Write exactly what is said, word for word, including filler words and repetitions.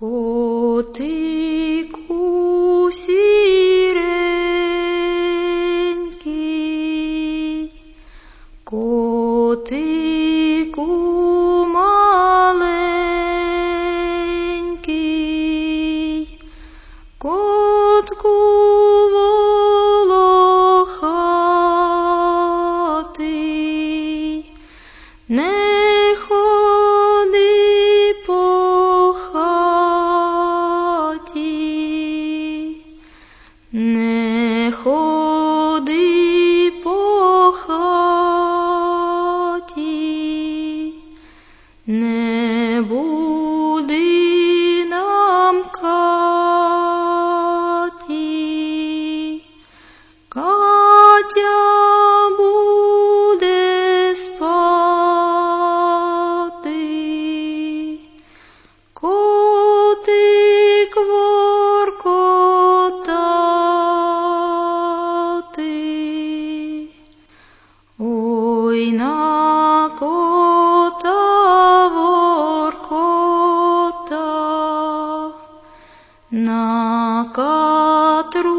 Котику сіренький, котику маленький, котку волохатий, не ходи по хаті, не ходи по хаті, не буди нам Каті. Катя буде спати, котик воркотати. Ой, на кота воркота, на катру